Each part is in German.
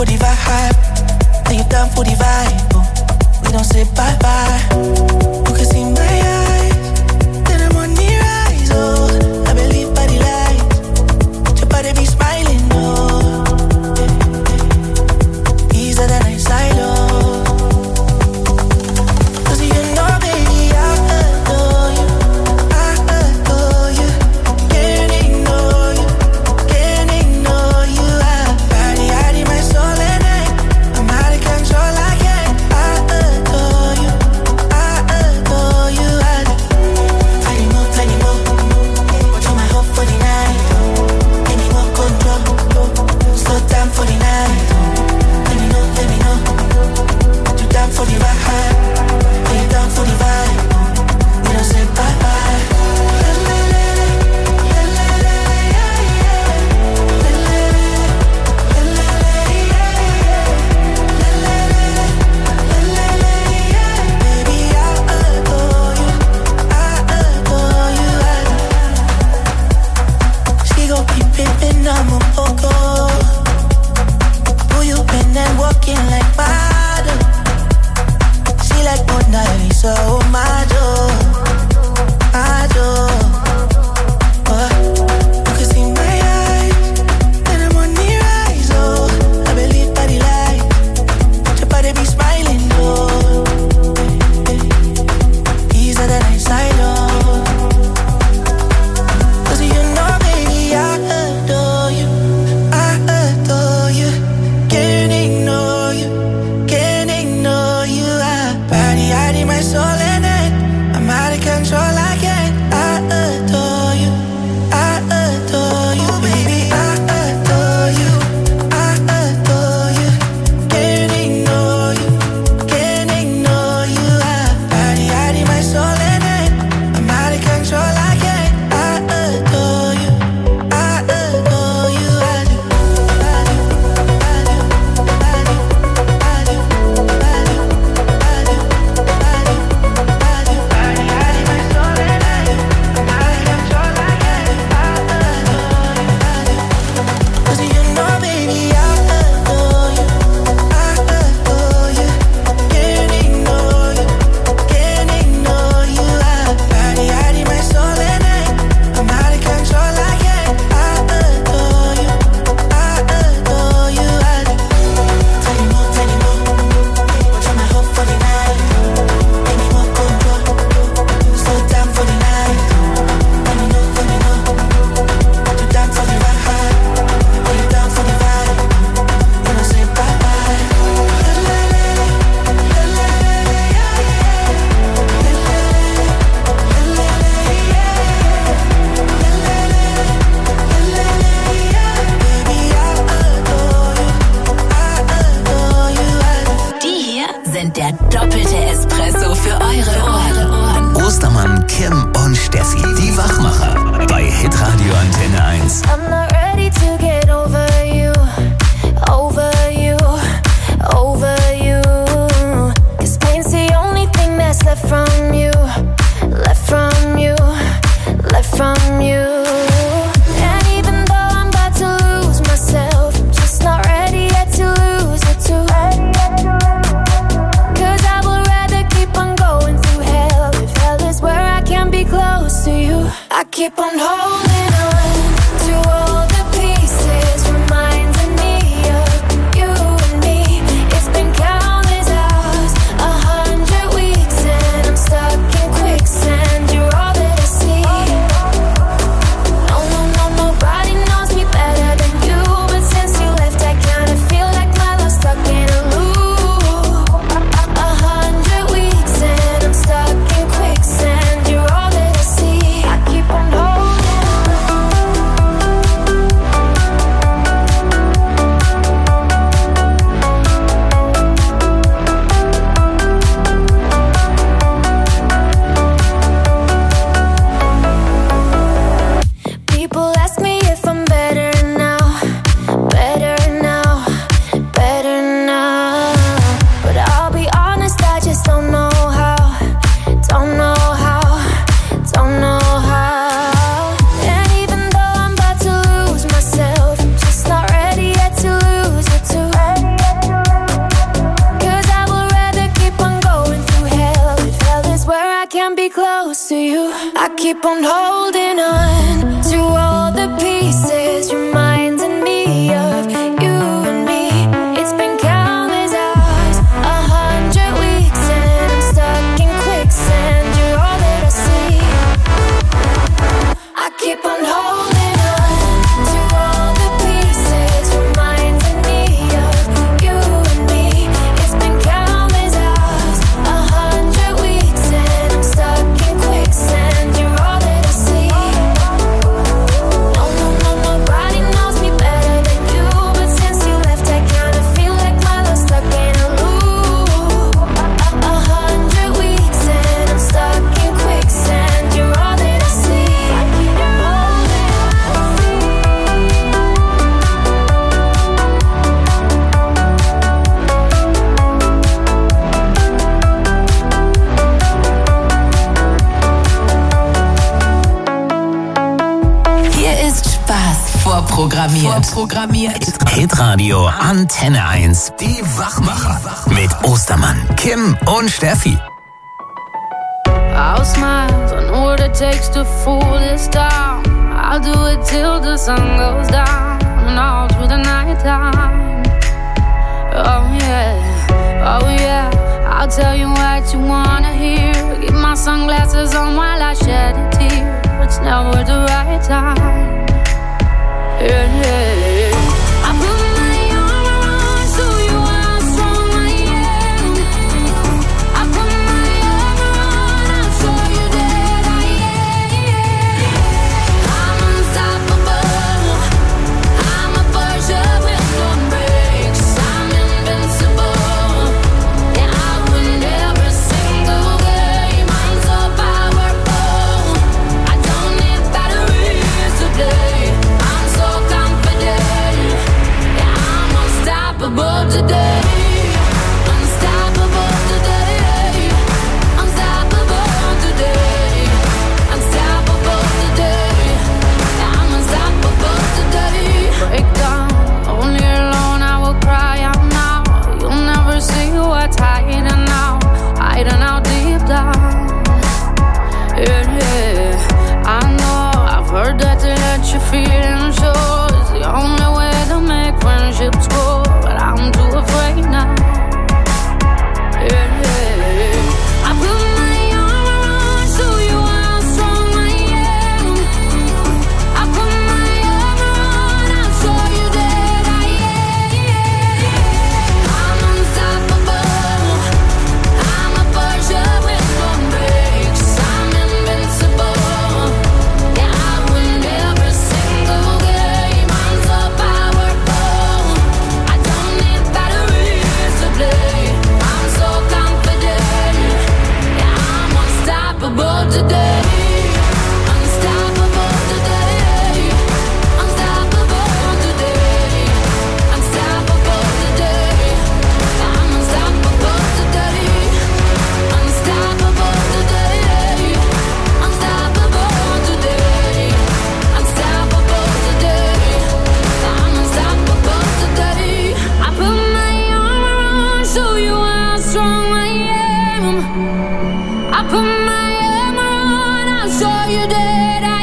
for the vibe. Then you down for the vibe. Oh. We don't say bye bye. You can see my eyes. Then I'm on the rise. Oh, I believe by the light. Your body be smiling. Oh, easier than I silo. My soul in it. keep on holding on to all the pieces, reminding me of you and me. It's been countless hours, 100 weeks, and I'm stuck in quicksand. You're all that I see. I keep on holding on to all the pieces, reminding me of you and me. It's been countless hours, 100 weeks, and I'm stuck in quicksand. You're all that I see. No, nobody knows me better than you, but since you left, I kinda feel like my love's stuck in a loop. 100 weeks, and I'm stuck in quicksand. You're all that I see. Hier ist Spaß vorprogrammiert. Hitradio Antenne 1. Die Wachmacher. Mit Ostermann, Kim und Steffi. I'll smile, I know what it takes to fool this town. I'll do it till the sun goes down and all through the night time. Oh yeah, I'll tell you what you wanna hear. Keep my sunglasses on while I shed a tear. It's never the right time. Yeah. I put my arm around so you how strong I am. I put my arm around, I'll show you that I am. I'm unstoppable. I'm a Porsche with no brakes. I'm invincible. Yeah, I win every single game. I'm so powerful. I don't need batteries to play. I'm so confident. Yeah, I'm unstoppable today. Unstoppable today. Unstoppable today. Unstoppable today. Yeah, I'm unstoppable today. Break down, only alone I will cry out now. You'll never see what's hiding out deep down. Yeah, I know, I've heard that to let your feelings show is the only way to make friendships grow, but I'm too afraid now. Yeah, I put my arm around, show you how strong I am. I put my arm around, I'll show you that I am. I'm unstoppable. I'm a Porsche with no brakes. I'm invincible. Yeah, I win every single game. I'm so powerful. I don't need batteries to play. I'm so confident. Yeah, I'm unstoppable today. Unstoppable today. Unstoppable today. Unstoppable today. I'm unstoppable today. Unstoppable today. Unstoppable today. Unstoppable today. I'm unstoppable today. I put my arm around, show you how strong I am. I put my arm around, I'll show you that I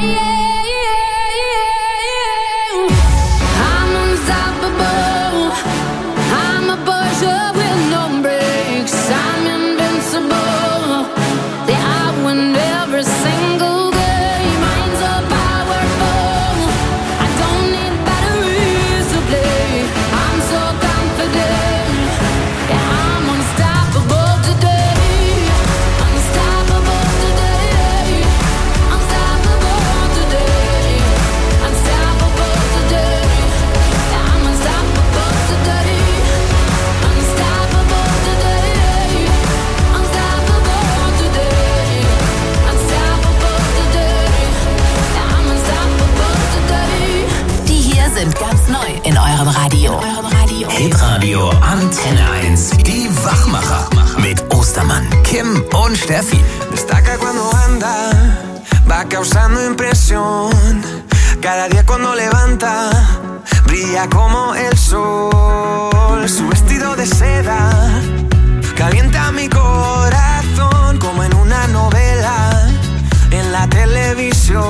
am. I'm unstoppable. I'm a Porsche with no brakes. I'm invincible. Yeah, I win every single game. I'm so powerful. I don't need batteries to play. I'm so confident. Yeah, I'm unstoppable today. Unstoppable today. Unstoppable today. Unstoppable today. Yeah, I'm unstoppable today. Unstoppable today. Unstoppable today. Unstoppable today. Yeah, I'm unstoppable today. Die hier sind ganz neu in eurem Radio. Hitradio Antenne 1. Die Wachmacher. Mit Ostermann, Kim und Steffi. Destaca cuando anda, va causando impresión. Cada día cuando levanta, brilla como el sol. Su vestido de seda calienta mi corazón como en una novela. En la la televisión.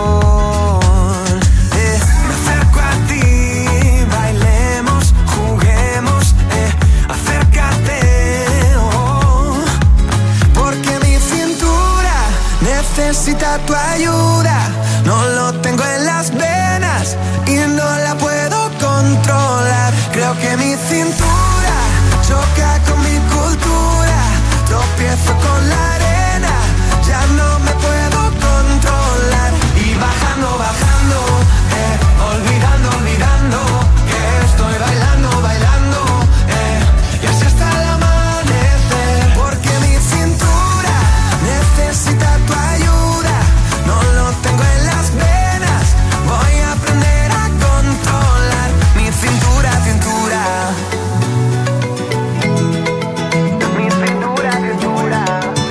Me acerco a ti, bailemos, juguemos, acércate, porque mi cintura necesita tu ayuda. No lo tengo en las venas y no la puedo controlar. Creo que mi cintura choca con mi cultura. Tropiezo con la arena, ya no me puedo controlar. Y bajando, bajando, olvidando, olvidando, que estoy bailando, bailando, y así hasta el amanecer. Porque mi cintura necesita tu ayuda. No lo tengo en las venas, voy a aprender a controlar mi cintura, cintura. Mi cintura, cintura.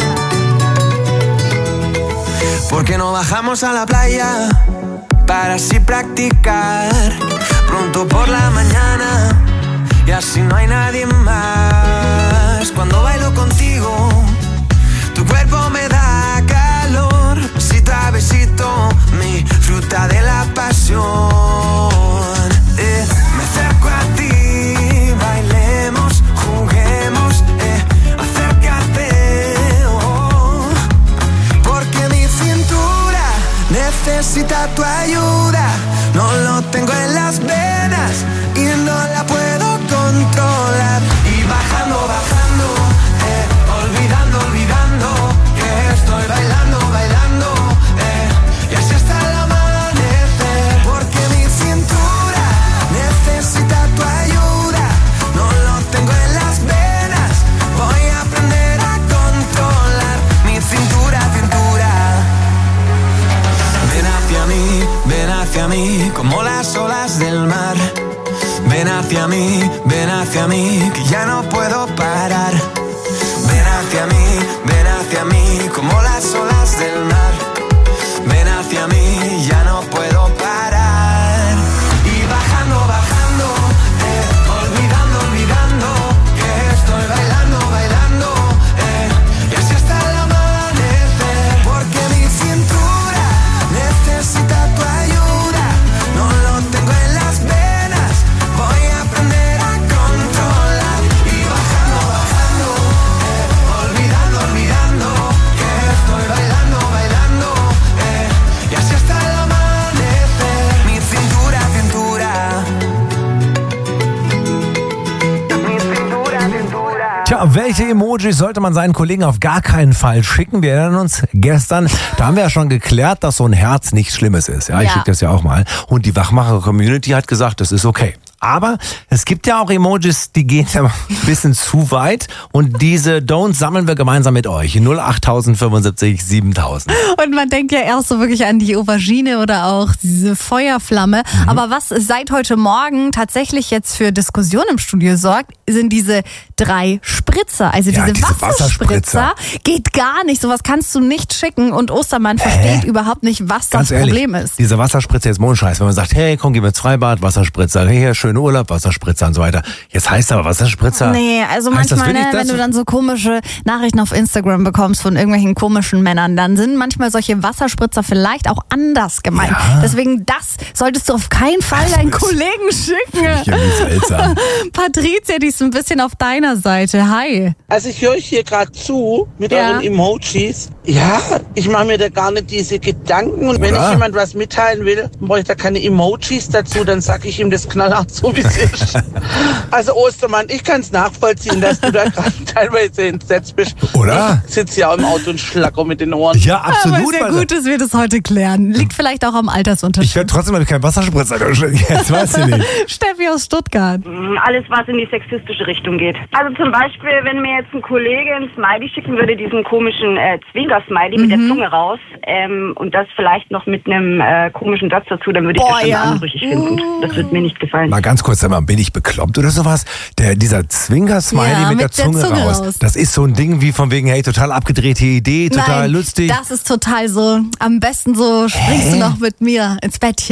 ¿Por qué no bajamos a la playa para así practicar pronto por la mañana y así no hay nadie más? Cuando bailo contigo, tu cuerpo me da calor, besito a besito, mi fruta de la pasión. Me acerco a ti, bailemos, juguemos, acércate, porque mi cintura necesita tu ayuda. No lo tengo en las venas y no la puedo controlar. Y bajando, bajando, olvidando, olvidando, que estoy bailando, bailando, y así hasta el amanecer. Porque mi cintura necesita tu ayuda. No lo tengo en las venas, voy a aprender a controlar mi cintura, cintura. Ven hacia mí, como las olas del mar. Ven hacia mí, que ya no puedo parar. Ven hacia mí, como las olas del mar. Ven hacia mí, ya no puedo parar. Y bajando, bajando, olvidando, olvidando, que estoy bailando, bailando, y así hasta el amanecer. Porque mi cintura necesita tu ayuda. No lo tengo en las venas, voy a aprender a controlar. Y bajando, bajando, olvidando, olvidando, que estoy bailando, bailando, y así hasta el amanecer. Mi cintura, cintura. Mi cintura, cintura. Tja, welche Emojis sollte man seinen Kollegen auf gar keinen Fall schicken? Wir erinnern uns gestern, da haben wir ja schon geklärt, dass so ein Herz nichts Schlimmes ist. Ja, ich schicke das ja auch mal. Und die Wachmacher-Community hat gesagt, das ist okay. Aber es gibt ja auch Emojis, die gehen ja ein bisschen zu weit. Und diese Don'ts sammeln wir gemeinsam mit euch. 08075 7000. Und man denkt ja erst so wirklich an die Aubergine oder auch diese Feuerflamme. Aber was seit heute Morgen tatsächlich jetzt für Diskussion im Studio sorgt, sind diese 3 Spritzer. Also Ja, diese diese Wasserspritzer geht gar nicht. Sowas kannst du nicht schicken. Und Ostermann versteht überhaupt nicht, was Ganz das ehrlich, Problem ist. diese Wasserspritzer ist Mondscheiß. Wenn man sagt, hey, komm, geh mal ins Freibad, Wasserspritzer, hey, schönen Urlaub, Wasserspritzer und so weiter. Jetzt heißt aber Wasserspritzer. Nee, also heißt das manchmal, wirklich wenn das? du dann so komische Nachrichten auf Instagram bekommst von irgendwelchen komischen Männern, dann sind manchmal solche Wasserspritzer vielleicht auch anders gemeint. Ja. Deswegen das solltest du auf keinen Fall deinen Kollegen schicken. Irgendwie seltsam. Patricia, die ist ein bisschen auf deiner Seite. Hi. Also ich höre euch hier gerade zu mit Ja. euren Emojis. Ja, ich mache mir da gar nicht diese Gedanken. Und wenn Oder? ich jemand was mitteilen will, brauche ich da keine Emojis dazu, dann sage ich ihm das knallhart so, wie es ist. Also Ostermann, ich kann es nachvollziehen, dass du da gerade teilweise entsetzt bist. Oder? Ich sitze ja auch im Auto und schlacker mit den Ohren. Ja, Aber absolut. ist ja gut, dass wir das heute klären. Liegt vielleicht auch am Ich Altersunterschied. werde trotzdem kein Wasserspritzer. Jetzt weiß ich nicht. Steffi aus Stuttgart. Alles, was in die sexistische Richtung geht. Also zum Beispiel, wenn mir jetzt ein Kollege ein Smiley schicken würde, diesen komischen Zwinker-Smiley mit der Zunge raus, und das vielleicht noch mit einem komischen Satz dazu, dann würde ich Boah, das schon ja. anrüchig finden. Das wird mir nicht gefallen. Mal ganz kurz, sag mal, bin ich bekloppt oder sowas? Dieser Zwinker-Smiley Ja, mit der Zunge raus. Das ist so ein Ding wie von wegen, hey, total abgedrehte Idee, total Nein, lustig. das ist total so. Am besten so springst du noch mit mir ins Bettchen.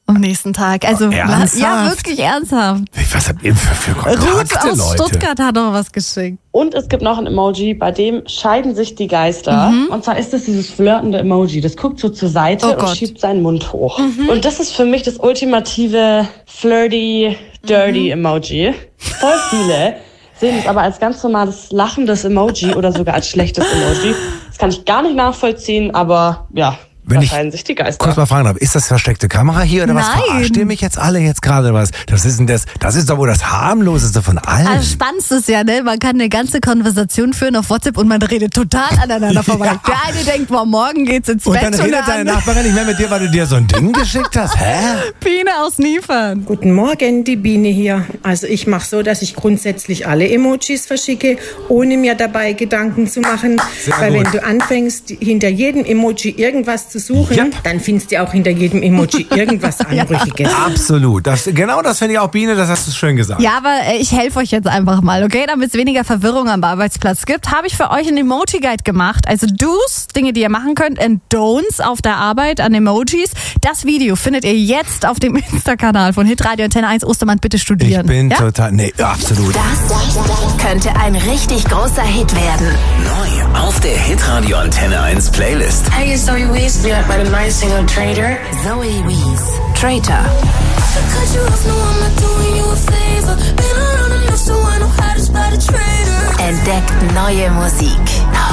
am nächsten Tag. Also ernsthaft? ja, wirklich ernsthaft. Was habt ihr für Kontakte, Ruth aus Leute? Stuttgart hat noch was geschickt. Und es gibt noch ein Emoji, bei dem scheiden sich die Geister. Und zwar ist das dieses flirtende Emoji. Das guckt so zur Seite Oh und Gott. schiebt seinen Mund hoch. Und das ist für mich das ultimative flirty, dirty Emoji. Voll viele sehen es aber als ganz normales lachendes Emoji oder sogar als schlechtes Emoji. Das kann ich gar nicht nachvollziehen, aber ja, Wenn da ich scheiden sich die Geister. kurz mal fragen darf, ist das versteckte Kamera hier oder was? Nein. Verarscht ihr mich jetzt alle jetzt gerade was? Das ist doch wohl das harmloseste von allen. Also spannendste ist ja, ne? Man kann eine ganze Konversation führen auf WhatsApp und man redet total aneinander vorbei. Ja. Der eine denkt, boah, morgen geht's ins und Bett. dann redet der deine andere- Nachbarin nicht mehr mit dir, weil du dir so ein Ding geschickt hast? Hä? Biene aus Niefern. Guten Morgen, die Biene hier. Also ich mache so, dass ich grundsätzlich alle Emojis verschicke, ohne mir dabei Gedanken zu machen. Sehr Weil gut. wenn du anfängst, hinter jedem Emoji irgendwas zu suchen, Ja. dann findest du auch hinter jedem Emoji irgendwas Anrüchiges. Absolut. Genau das finde ich auch, Biene, das hast du schön gesagt. Ja, aber ich helfe euch jetzt einfach mal, okay? Damit es weniger Verwirrung am Arbeitsplatz gibt, habe ich für euch einen Emoji-Guide gemacht. Also Do's, Dinge, die ihr machen könnt, and Don'ts auf der Arbeit an Emojis. Das Video findet ihr jetzt auf dem Insta-Kanal von Hitradio Antenne 1. Ostermann, bitte Ich studieren. bin ja? total, nee, absolut. Das könnte ein richtig großer Hit werden. Neu auf der Hitradio Antenne 1 Playlist. Hey, it's Zoe Wees, be like by the night singer Trader. Zoe Wees, Traitor. Cut you off, no, I'm not doing you a favor. Been around enough, so I know how to spot a traitor. Entdeckt neue Musik.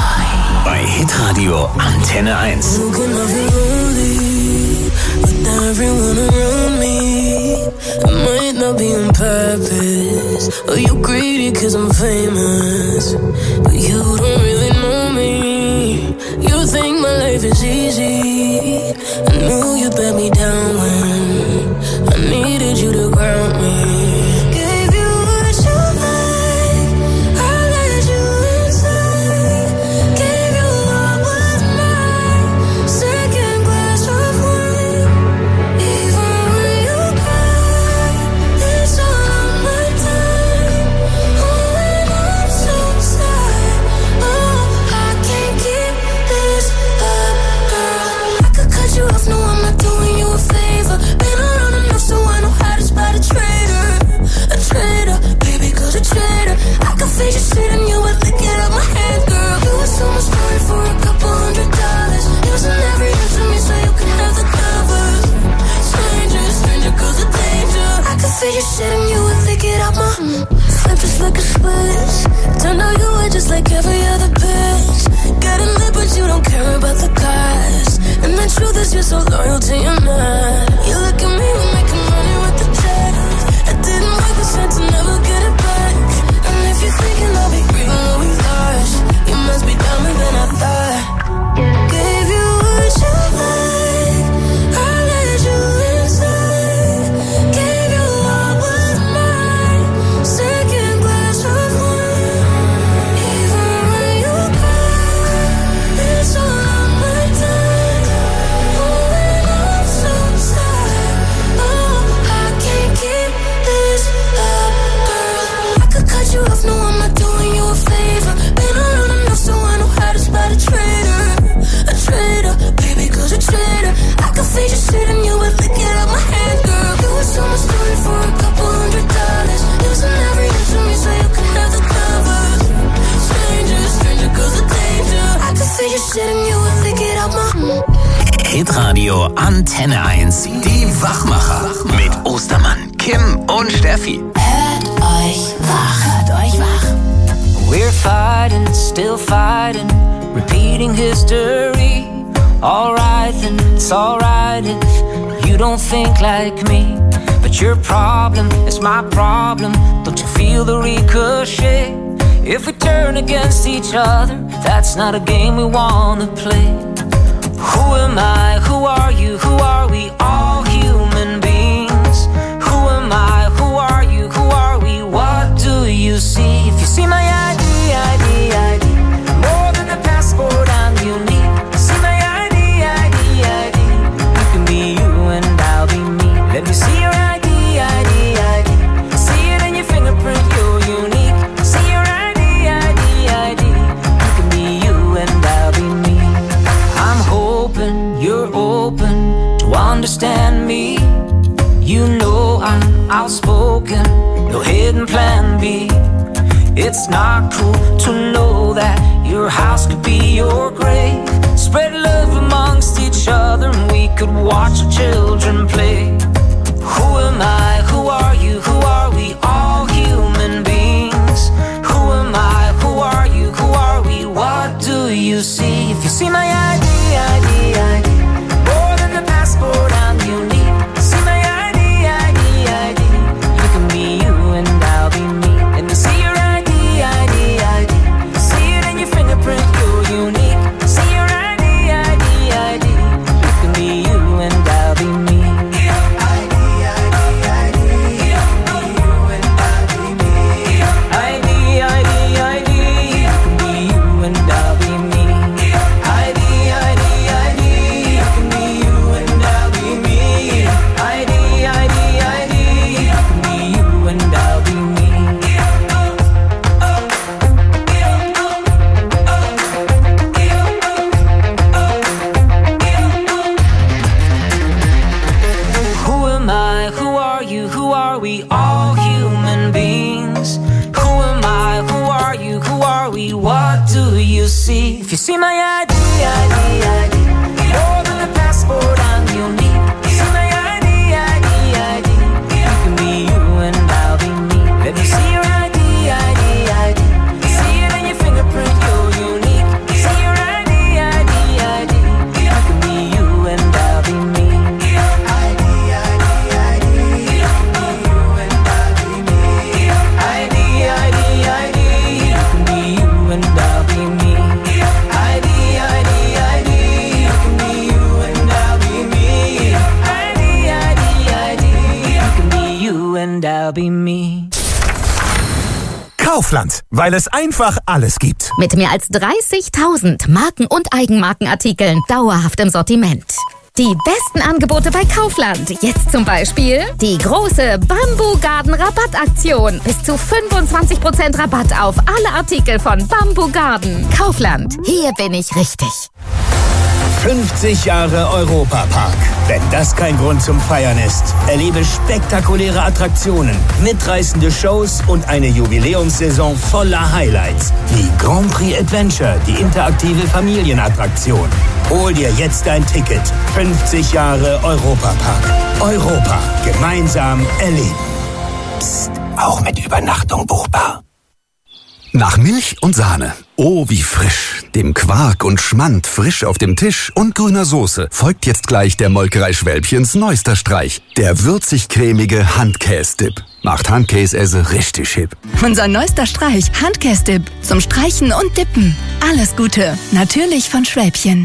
Bei Hitradio Antenne 1. You can love me only with everyone around me. It might not be on purpose, or you greedy cause I'm famous, but you don't really know me. You think my life is easy. I knew you'd let me down when I needed you to ground me. Gave you what you like, I let you inside. Gave you what was mine, second glass of wine. Even when you cry, it's all on my time. Oh, and I'm so sad. Oh, I can't keep this up, girl. I could cut you off, no, I'm not doing you a favor. Been around enough, so I know how to spot a traitor. A traitor, baby, cause a traitor. I could face your shit and you would lick it up my hand, girl. You were so much story for a couple $100. Using every inch of me so you can have the covers. Stranger, stranger, cause of danger. I could face your shit and you would lick it up my flip just like a switch. Turned out you were just like every other bitch. Got a lip but you don't care about the cost. And the truth is you're so loyal to your man. You look at me, we're making money with the check. It didn't work, we said to never get it back. And if you're thinking I'll be grieving what we lost, you must be dumber than I thought. Gave you what you like, I let you inside. Gave you what was mine, second glass of wine. Even when you cry, it's all on my time. Oh, and I'm so sad. Oh, I can't keep this up, girl. I could cut you off, no, I'm not doing you a favor. Been around enough, so I know how to spot a traitor. A traitor, baby, cause a traitor. I could face your shit and you would lick it up my hand, girl. You were so much story for a couple $100. Using every inch of me so you can have the covers. Stranger, stranger, cause of danger. I could face your shit and you would lick it up my Hitradio Antenne 1. Die Wachmacher. Mit Ostermann, Kim und Steffi. Hört euch wach. Hört euch wach. We're fighting, still fighting, repeating history. Alright then, it's alright if you don't think like me. But your problem is my problem. Don't you feel the ricochet? If we turn against each other, that's not a game we wanna play. Who am I? Who are you? Who are we? All human beings. Who am I? Who are you? Who are we? What do you see? If you see my ID, more than a passport, I'm unique. See my ID, you can be you and I'll be me. Let me see your ID. See it in your fingerprint, you're unique. See your ID, you can be you and I'll be me. I'm hoping you're open to understand human being. It's not cool to know that your house could be your grave. Spread love amongst each other and we could watch our children play. Who am I? Who are you? Who are we? All human beings. Who am I? Who are you? Who are we? What do you see? If you see my ID, more than the passport I'm unique. See my ID, you can be you and I'll be me. And you see your ID, see it in your fingerprint, you're unique. See your ID, you can be you and I'll be me. If you see my ID, more than a passport, I'm unique. See my ID, you can be you and I'll be me. Let me see your ID, see it in your fingerprint, you're unique. See your ID, you can be you and I'll be me. And I'll be me. Kaufland, weil es einfach alles gibt. Mit mehr als 30.000 Marken- und Eigenmarkenartikeln dauerhaft im Sortiment. Die besten Angebote bei Kaufland. Jetzt zum Beispiel die große Bamboo Garden Rabattaktion. Bis zu 25% Rabatt auf alle Artikel von Bamboo Garden. Kaufland, hier bin ich richtig. 50 Jahre Europapark. Wenn das kein Grund zum Feiern ist. Erlebe spektakuläre Attraktionen, mitreißende Shows und eine Jubiläumssaison voller Highlights. Wie Grand Prix Adventure, die interaktive Familienattraktion. Hol dir jetzt ein Ticket. 50 Jahre Europapark. Europa. Gemeinsam erleben. Psst. Auch mit Übernachtung buchbar. Nach Milch und Sahne. Oh, wie frisch. Dem Quark und Schmand frisch auf dem Tisch und grüner Soße folgt jetzt gleich der Molkerei Schwälbchens neuester Streich. Der würzig-cremige Handkäse-Dip. Macht Handkäse richtig hip. Unser neuester Streich, Handkäse-Dip. Zum Streichen und Dippen. Alles Gute. Natürlich von Schwälbchen.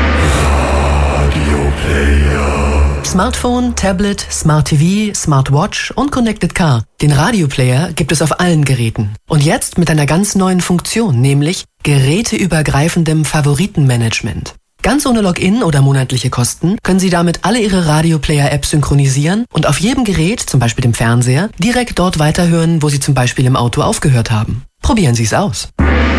Smartphone, Tablet, Smart TV, Smartwatch und Connected Car. Den Radioplayer gibt es auf allen Geräten. Und jetzt mit einer ganz neuen Funktion, nämlich geräteübergreifendem Favoritenmanagement. Ganz ohne Login oder monatliche Kosten können Sie damit alle Ihre Radioplayer-Apps synchronisieren und auf jedem Gerät, zum Beispiel dem Fernseher, direkt dort weiterhören, wo Sie zum Beispiel im Auto aufgehört haben. Probieren Sie es aus.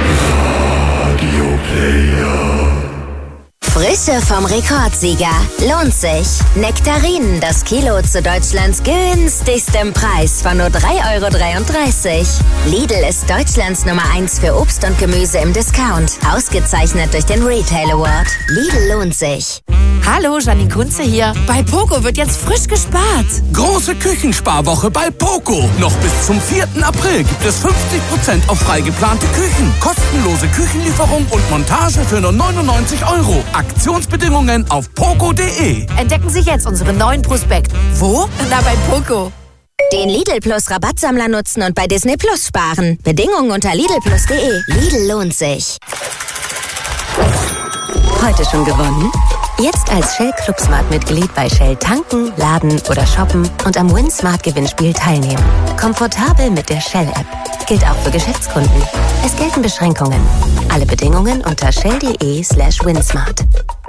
Radioplayer. Frische vom Rekordsieger. Lohnt sich. Nektarinen, das Kilo zu Deutschlands günstigstem Preis von nur 3,33 €. Lidl ist Deutschlands Nummer 1 für Obst und Gemüse im Discount. Ausgezeichnet durch den Retail Award. Lidl lohnt sich. Hallo, Janine Kunze hier. Bei Poco wird jetzt frisch gespart. Große Küchensparwoche bei Poco. Noch bis zum 4. April gibt es 50% auf frei geplante Küchen. Kostenlose Küchenlieferung und Montage für nur 99 €. Aktionsbedingungen auf poco.de. Entdecken Sie jetzt unseren neuen Prospekt. Wo? Na, bei Poco. Den Lidl Plus Rabattsammler nutzen und bei Disney Plus sparen. Bedingungen unter lidlplus.de. Lidl lohnt sich. Heute schon gewonnen? Jetzt als Shell Club Smart Mitglied bei Shell tanken, laden oder shoppen und am Win Smart Gewinnspiel teilnehmen. Komfortabel mit der Shell App. Gilt auch für Geschäftskunden. Es gelten Beschränkungen. Alle Bedingungen unter shell.de/winsmart.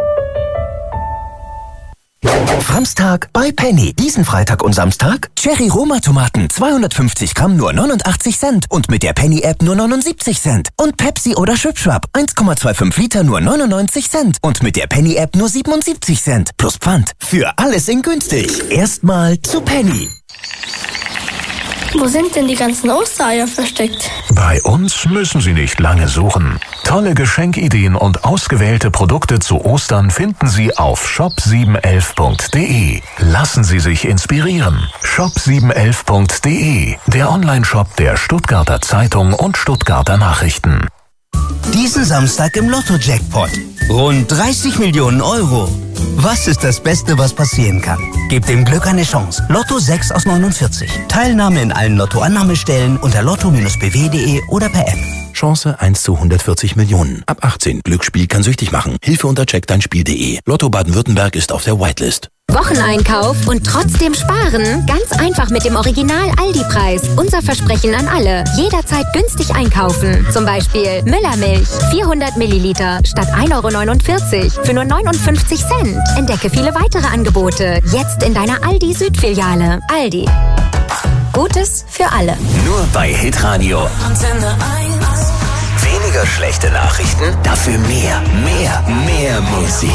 Samstag bei Penny. Diesen Freitag und Samstag Cherry-Roma-Tomaten 250 Gramm nur 89 Cent und mit der Penny-App nur 79 Cent. Und Pepsi oder Schwipschwap 1,25 Liter nur 99 Cent und mit der Penny-App nur 77 Cent. Plus Pfand. Für alles in günstig. Erstmal zu Penny. Wo sind denn die ganzen Ostereier versteckt? Bei uns müssen Sie nicht lange suchen. Tolle Geschenkideen und ausgewählte Produkte zu Ostern finden Sie auf shop711.de. Lassen Sie sich inspirieren. Shop711.de, der Onlineshop der Stuttgarter Zeitung und Stuttgarter Nachrichten. Diesen Samstag im Lotto-Jackpot. Rund 30 Millionen Euro. Was ist das Beste, was passieren kann? Gebt dem Glück eine Chance. Lotto 6 aus 49. Teilnahme in allen Lotto-Annahmestellen unter lotto-bw.de oder per App. Chance 1 zu 140 Millionen. Ab 18. Glücksspiel kann süchtig machen. Hilfe unter checkdeinspiel.de. Lotto Baden-Württemberg ist auf der Whitelist. Wocheneinkauf und trotzdem sparen? Ganz einfach mit dem Original Aldi-Preis. Unser Versprechen an alle. Jederzeit günstig einkaufen. Zum Beispiel Müllermilch, 400 Milliliter statt 1,49 € für nur 59 Cent. Entdecke viele weitere Angebote. Jetzt in deiner Aldi Südfiliale. Aldi. Gutes für alle. Nur bei Hitradio Antenne 1. Weniger schlechte Nachrichten, dafür mehr Musik.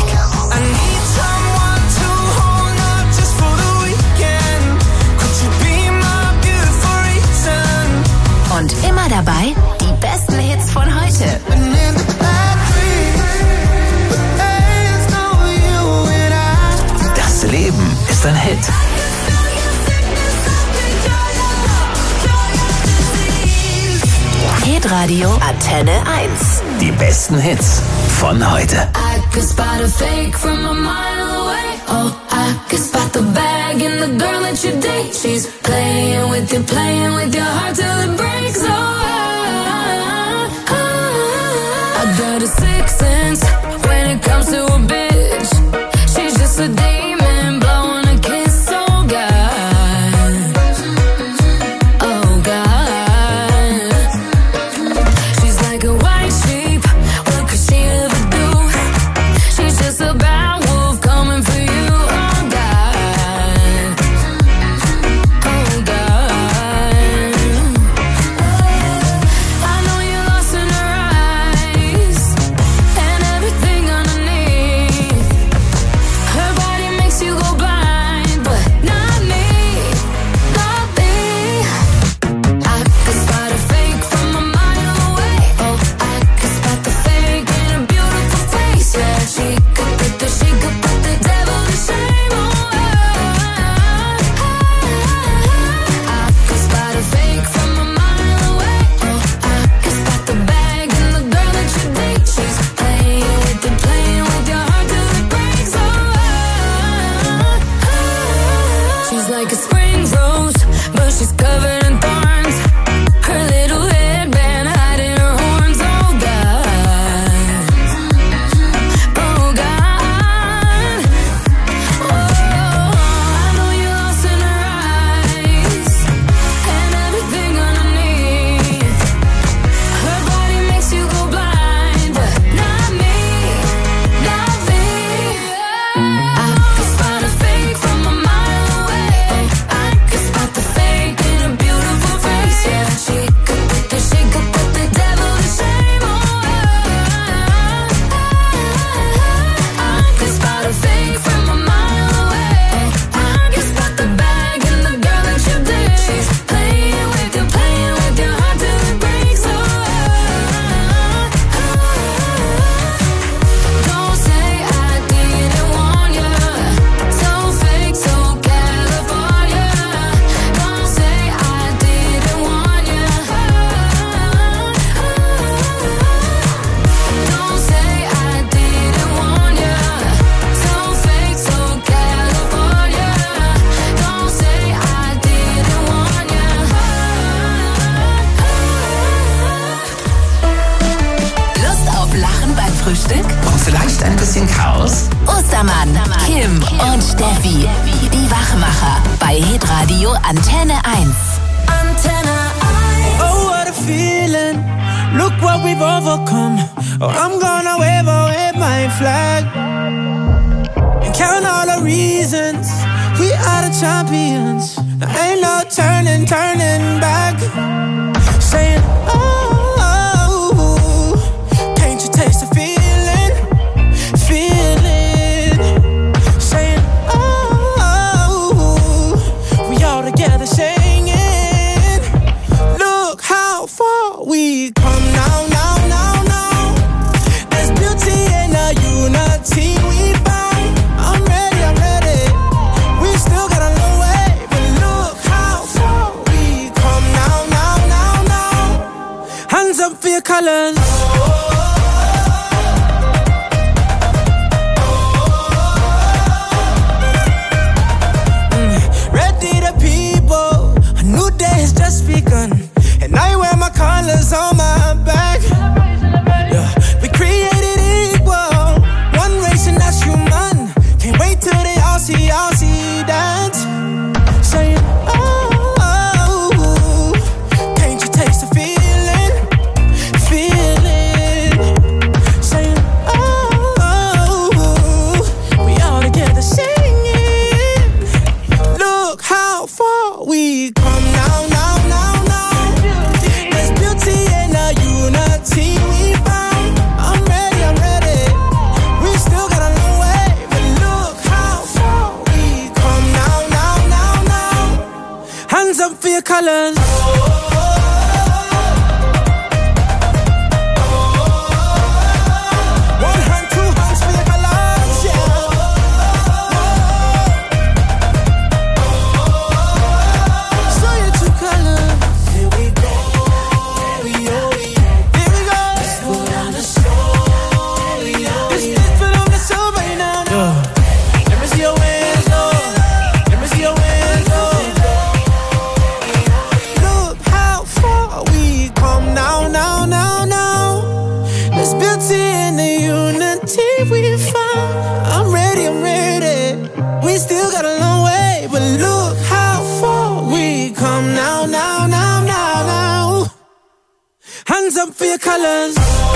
Und immer dabei die besten Hits von heute. Das Leben ist ein Hit. Hitradio Antenne 1. Die besten Hits von heute. I could spot a fake from a mile away. Oh, I could spot the bag and the girl that you date. She's playing with your heart till it breaks. Oh, I got a sixth sense when it comes to a bitch. She's just a demon blowing a kiss. Oh God, oh God. She's like a white sheep. What could she ever do? She's just a bad wolf coming for you. Oh God, oh God. I know you're lost in her eyes and everything underneath. Her body makes you go blind, but not me, not me. I could spot a fake from a mile away. Oh, I could spot the fake in a beautiful face. Yeah, she could put the devil to shame. Oh, I could spot a fake from a mile away. Oh, I could spot the bag and the girl that you date. She's playing with your heart till it breaks. Oh, she's like a spring rose, but she's covered in thorns. Her little headband hiding her horns. Oh God, oh God. Oh, I know you're lost in her eyes and everything underneath. Her body makes you go blind, but not me, not me. I could spot a fake from a mile away. Oh, I could spot the fake in a beautiful face. Yeah, she could put the devil to shame. Oh, I could spot a fake from a mile away. Oh, I could spot the bag and the girl that you date. She's playing with your heart till it breaks. Oh, don't say I didn't warn you. So fake, so California. Don't say I didn't warn you. Don't say I didn't warn you. So fake, so California. Don't say I didn't warn you. Lust auf Lachen beim Frühstück? Und vielleicht ein bisschen Chaos? Ostermann, Kim und Steffi. Die Wachmacher bei Hitradio Antenne 1. Antenne 1. Oh, what a feeling. Look what we've overcome. Oh, I'm gonna wave my flag and count all the reasons we are the champions. There ain't no turning back. Saying, oh, can't you taste the feeling? Saying, oh, we all together singing. we come now, now, now, now. There's beauty in the unity we found. I'm ready. We still got a long way, but look how far we come now, now, now, now. Hands up for your colors. Ready the people, a new day has just begun. And I wear my colors on my back. Yeah. We created equal, one race and that's human. Can't wait till they all see that. Saying, oh, can't you taste the feeling? Saying, oh, we all together singing. Look how far we come now, now, now, now. There's beauty in the unity we found. I'm ready. We still got a long way, but look how far we come now, now, now, now. Hands up for your colors. One hand, two hands for your colors, yeah. So your two colors. Here we go. Here we go. Let's go down the story. Let's put on the soul right now. Let me see your hands, Let me see your hands, Look how far we come now, now, now, now. There's beauty in the unity we found. I'm ready. We still got a long way, but look how far we come now, now, now, now, now. Hands up for your colors.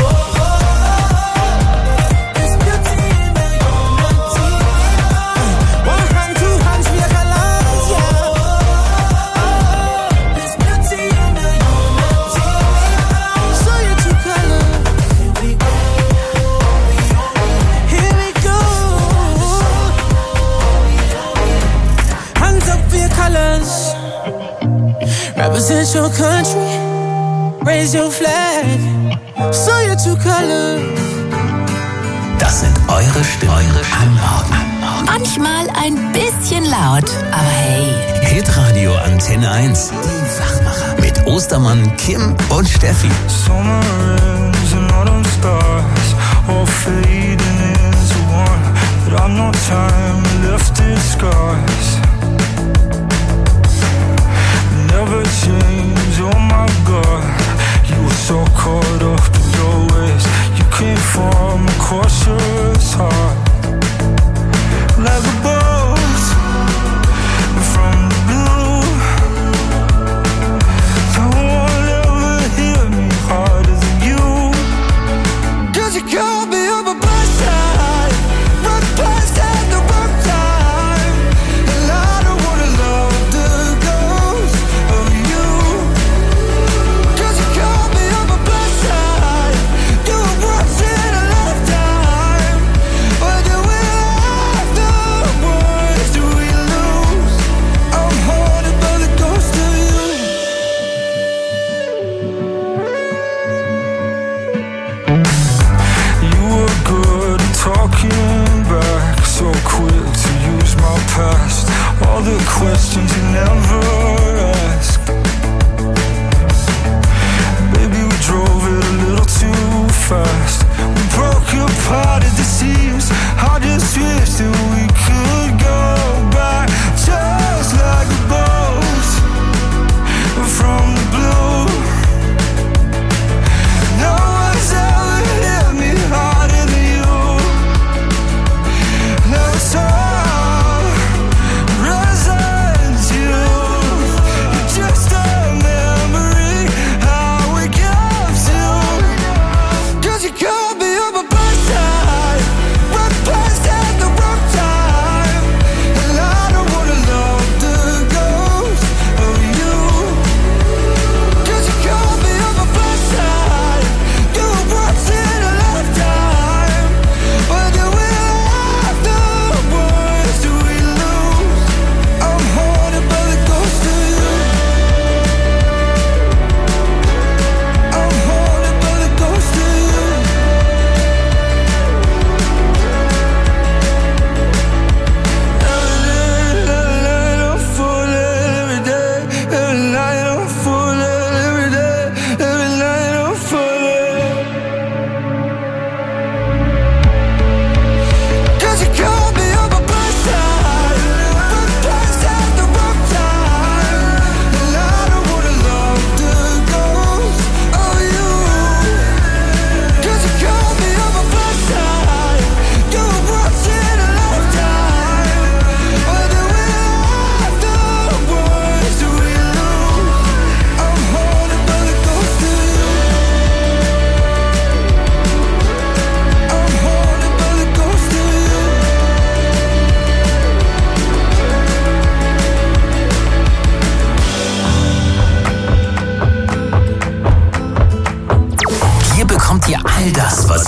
There's beauty in the unity. One hand, two hands for your colors, yeah. There's beauty in the unity. So your two colors. Here we go. Hands up for your colors. Represent your country. Raise your flag. So your two colors. Das sind eure Stimmen am Morgen. Manchmal ein bisschen laut, aber hey. Hitradio Antenne 1. Die Wachmacher. Mit Ostermann, Kim und Steffi. Summer ends and autumn stars, all fading into one. But I've no time left in scars. Never change, oh my God. You were so caught up in your ways. You came from a cautious heart. Like a bolt from the blue. No one ever hit me harder than you. 'Cause you called me up a bus side, right past at the wrong time. And I don't wanna love the ghost of you. 'Cause you called me up a bus side. You were once in a lifetime.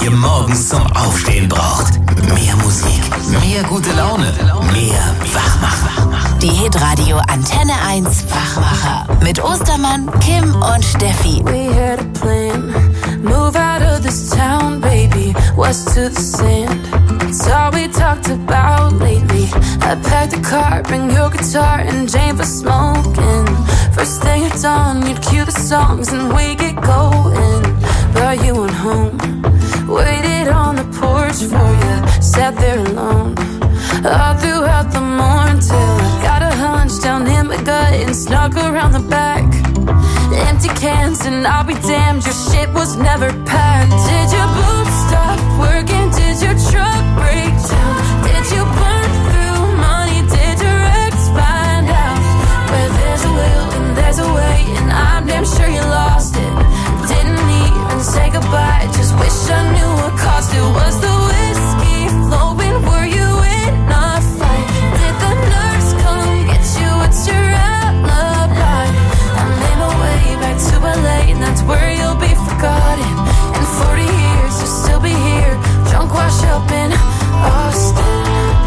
ihr morgens zum Aufstehen braucht. Mehr Musik, mehr gute Laune, mehr Wachmacher. Die Hitradio Antenne 1 Wachmacher. Mit Ostermann, Kim und Steffi. We had a plan. Move out of this town, baby. West to the sand. It's all we talked about lately. I packed the car, bring your guitar and Jane for smoking. First thing at dawn, you'd cue the songs and we get going. But you went home, waited on the porch for you, sat there alone. All throughout the morning till I got a hunch down in my gut and snuck around the back. Empty cans and I'll be damned, your shit was never packed. Did your boobs stop working? Did your truck break down? Did you burn through money? Did your ex find out? Where there's a will and there's a way, and I'm damn sure you lost it. Didn't even say goodbye, just wish I knew what caused it. Was the whiskey flowing? Were you in a fight? Did the nurse come get you? What's your alibi? I made my way back to LA, and that's where you'll be forgotten. In 40 years, you'll still be here, drunk, wash up in Austin.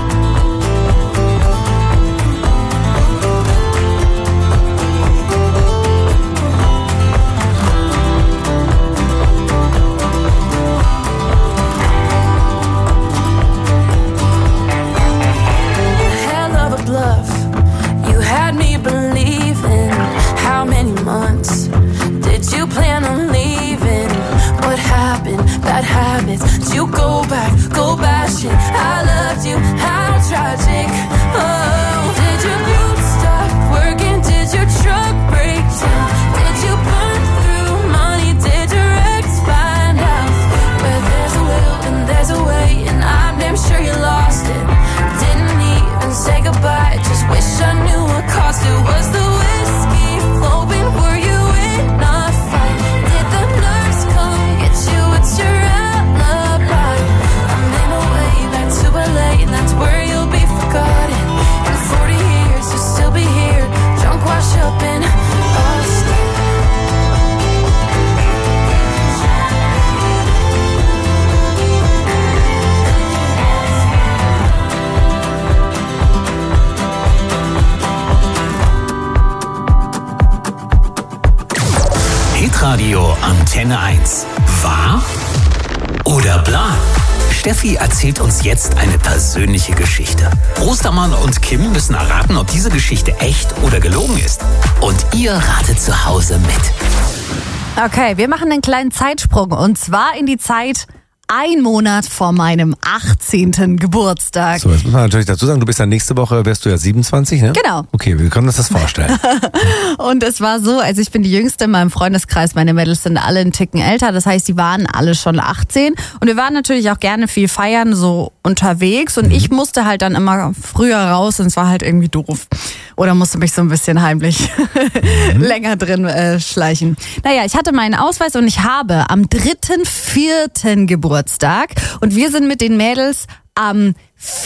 Bluff. You had me believing. How many months did you plan on leaving? What happened? Bad habits. Did you go back? Go bashing. I loved you. How tragic. Oh, did your boobs stop working? Did your truck break down? Did you burn through money? Did your ex find out? Where there's a will and there's a way, and I'm damn sure you lost it. Didn't even say goodbye, just wish I knew what caused it. Was the whiskey flowing? Were you in a fight? Did the nurse come get you? What's your alibi? I made my way back to LA, and that's where you'll be forgotten. In 40 years, you'll still be here, drunk, wash up in Austin. Hitradio Antenne 1. Wahr oder bla? Steffi erzählt uns jetzt eine persönliche Geschichte. Ostermann und Kim müssen erraten, ob diese Geschichte echt oder gelogen ist. Und ihr ratet zu Hause mit. Okay, wir machen einen kleinen Zeitsprung und zwar in die Zeit 1 Monat vor meinem 18. Geburtstag. So, jetzt muss man natürlich dazu sagen, du bist ja nächste Woche, wärst du ja 27, ne? Genau. Okay, wir können uns das vorstellen. Und es war so, also ich bin die Jüngste in meinem Freundeskreis, meine Mädels sind alle einen Ticken älter, das heißt, die waren alle schon 18 und wir waren natürlich auch gerne viel feiern, so unterwegs und ich musste halt dann immer früher raus und es war halt irgendwie doof. Oder musste mich so ein bisschen heimlich länger drin schleichen. Naja, ich hatte meinen Ausweis und ich habe am 3.4. Geburtstag und wir sind mit den Mädels am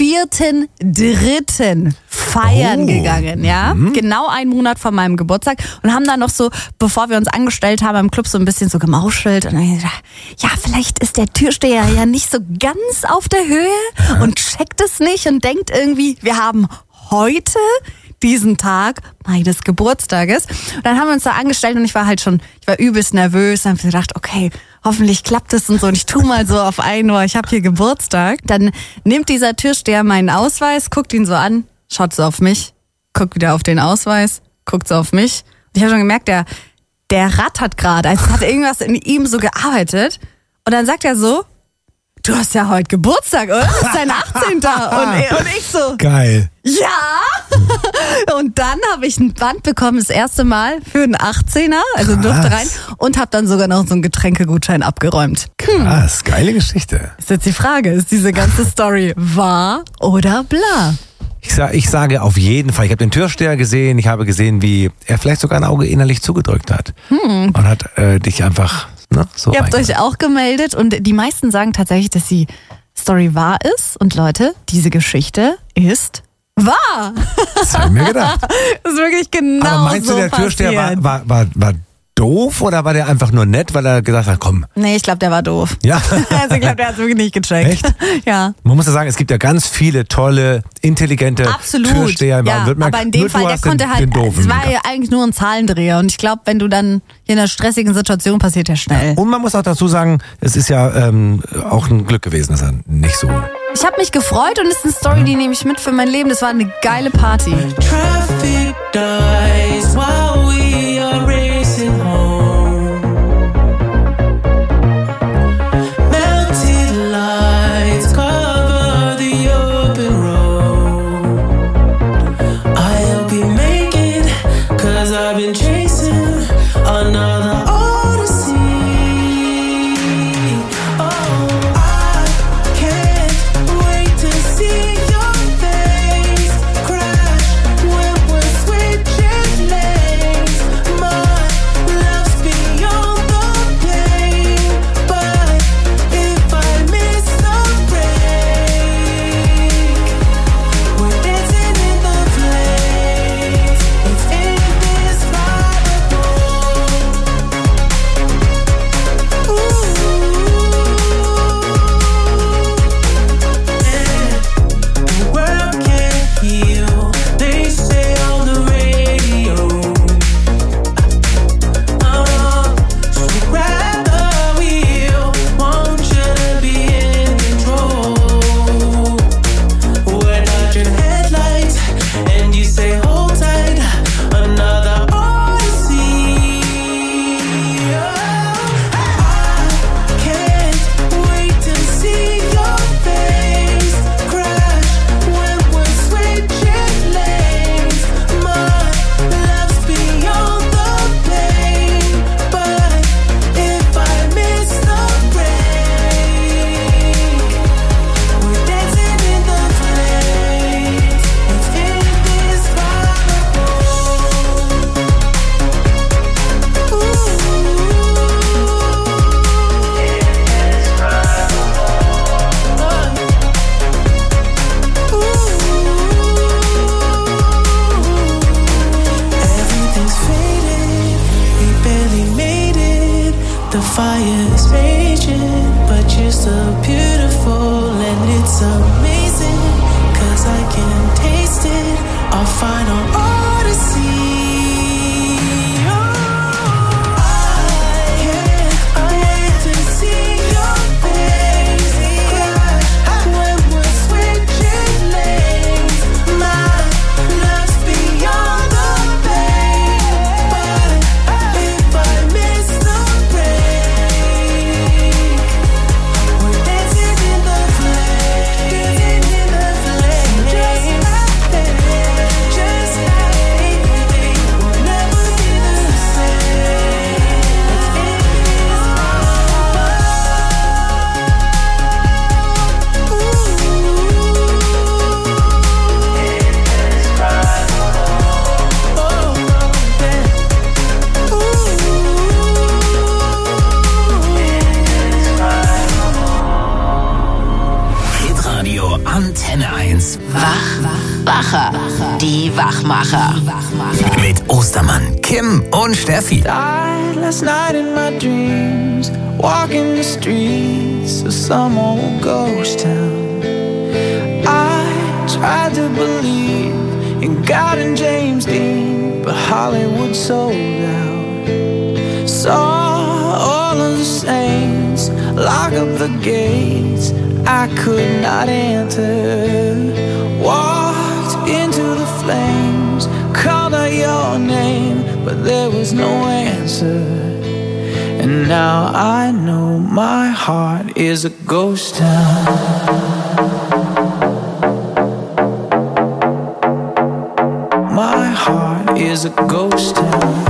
4.3. feiern gegangen, ja. Genau 1 Monat vor meinem Geburtstag und haben dann noch so, bevor wir uns angestellt haben im Club, so ein bisschen so gemauschelt und dann hab ich gedacht, ja, vielleicht ist der Türsteher ja nicht so ganz auf der Höhe und checkt es nicht und denkt irgendwie, wir haben heute diesen Tag meines Geburtstages. Und dann haben wir uns da angestellt und ich war übelst nervös. Dann habe ich gedacht, okay, hoffentlich klappt es und so. Und ich tu mal so auf 1 Uhr, ich habe hier Geburtstag. Dann nimmt dieser Türsteher meinen Ausweis, guckt ihn so an, schaut so auf mich, guckt wieder auf den Ausweis, guckt so auf mich. Und ich habe schon gemerkt, der rattert gerade, als hat irgendwas in ihm so gearbeitet. Und dann sagt er so, du hast ja heute Geburtstag, oder? Das ist dein 18. Und ich so. Geil. Ja! Und dann habe ich ein Band bekommen, das erste Mal für einen 18er, also durfte rein und habe dann sogar noch so einen Getränkegutschein abgeräumt. Krass, geile Geschichte. Ist jetzt die Frage, ist diese ganze Story wahr oder bla? Ich sage auf jeden Fall, ich habe den Türsteher gesehen, ich habe gesehen, wie er vielleicht sogar ein Auge innerlich zugedrückt hat. Und hat dich einfach so Ihr habt euch auch gemeldet und die meisten sagen tatsächlich, dass die Story wahr ist. Und Leute, diese Geschichte ist wahr. Das habe ich mir gedacht. Das ist wirklich genau so. Aber meinst du, der Türsteher war doof oder war der einfach nur nett, weil er gesagt hat, komm. Nee, ich glaube, der war doof. Ja. Also ich glaube, der hat es wirklich nicht gecheckt. Echt? Ja. Man muss ja sagen, es gibt ja ganz viele tolle, intelligente Türsteher in Baden-Württemberg. Aber in dem Nur Fall, du der hast konnte den halt, Doofen es war gehabt. ja eigentlich nur ein Zahlendreher. Und ich glaube, wenn du dann in einer stressigen Situation passiert ja schnell. Und man muss auch dazu sagen, es ist ja auch ein Glück gewesen, dass er nicht so... Ich habe mich gefreut und es ist eine Story, die nehme ich mit für mein Leben. Das war eine geile Party. Traffic dies while we are racing home. Melted lights cover the open road. I'll be making, 'cause I've been chasing another odyssey. Oh, I can't wait to see your face crash when we're switching lanes. My love's beyond the pain, but if I miss the break, we're dancing in the flames. It's indescribable. The world can't heal, they say on the radio. So grab the wheel, want you to be in control. We're dodging headlights, and you say hold tight, another odyssey. I can't wait to see your face crash when we're switching lanes. My love's beyond the pain, but if I miss the break, we're dancing in the flames. It's indescribable. Everything's faded, we barely made it. The fire's raging, but you're still beautiful and it's amazing. 'Cause I can taste it, our final odyssey. I hate to see your face crash when we're switching lanes. My love's beyond the pain, but if I miss the break, we're dancing in the flames. Just like we'll never be the same. Hitradio Antenne 1. Wacher. Die Wachmacher. Mit Ostermann, Kim und Steffi. Died last night in my dreams, walking the streets of some old ghost town. I tried to believe in God and James Dean, but Hollywood sold out. Saw all of the saints lock up the gates I could not enter. Walked into the flames, called out your name, but there was no answer. And now I know my heart is a ghost town. My heart is a ghost town.